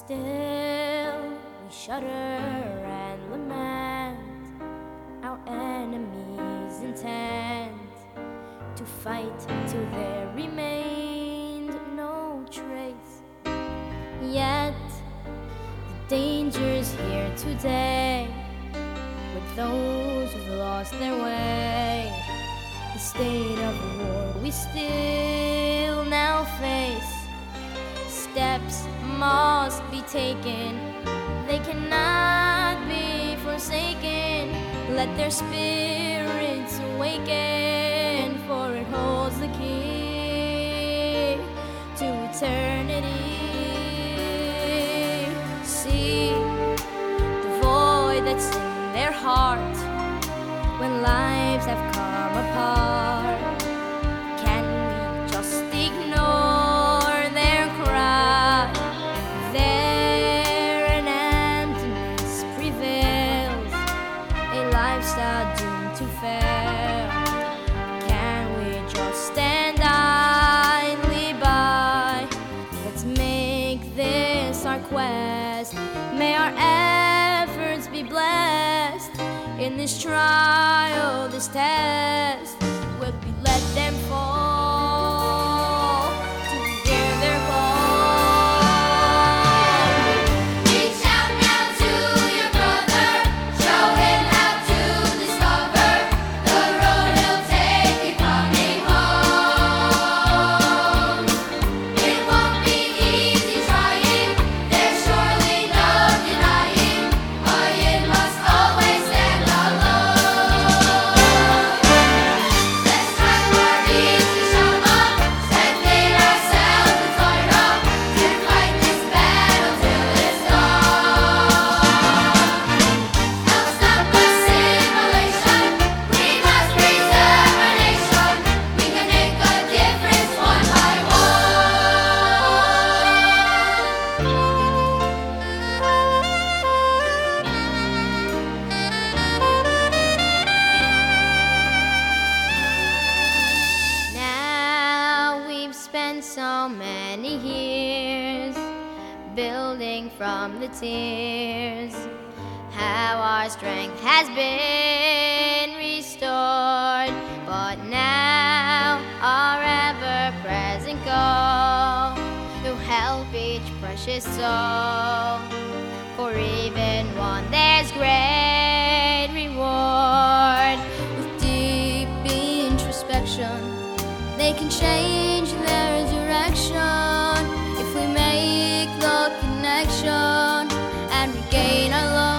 Still we shudder and lament our enemies' intent to fight till there remained no trace. Yet the danger's here today with those who've lost their way. The state of war we still now face. Steps must be taken, they cannot be forsaken. Let their spirits awaken, for it holds the key to eternity. See the void that's in their heart when lives have come apart. Can we just ignore their cry? There an emptiness prevails, a lifestyle doomed to fail. Can we just stand idly by? Let's make this our quest. May our efforts be blessed in this trial, this test. Will we let them fall to hear their call? Reach out now to your brother, show him how to discover the road he'll take in coming home. It won't be easy trying, there's surely no denying, but it must always stand alone. Let's try for each to show up, strengthen ourselves and toil up to fight this battle till it's done. Help stop the simulation, we must preserve our nation. We can make a difference one by Now we've spent so many years building from the tears, how our strength has been restored. But now our ever-present goal to help each precious soul. For even one there's great reward. With deep introspection, they can change their direction if we make the connection and regain our love.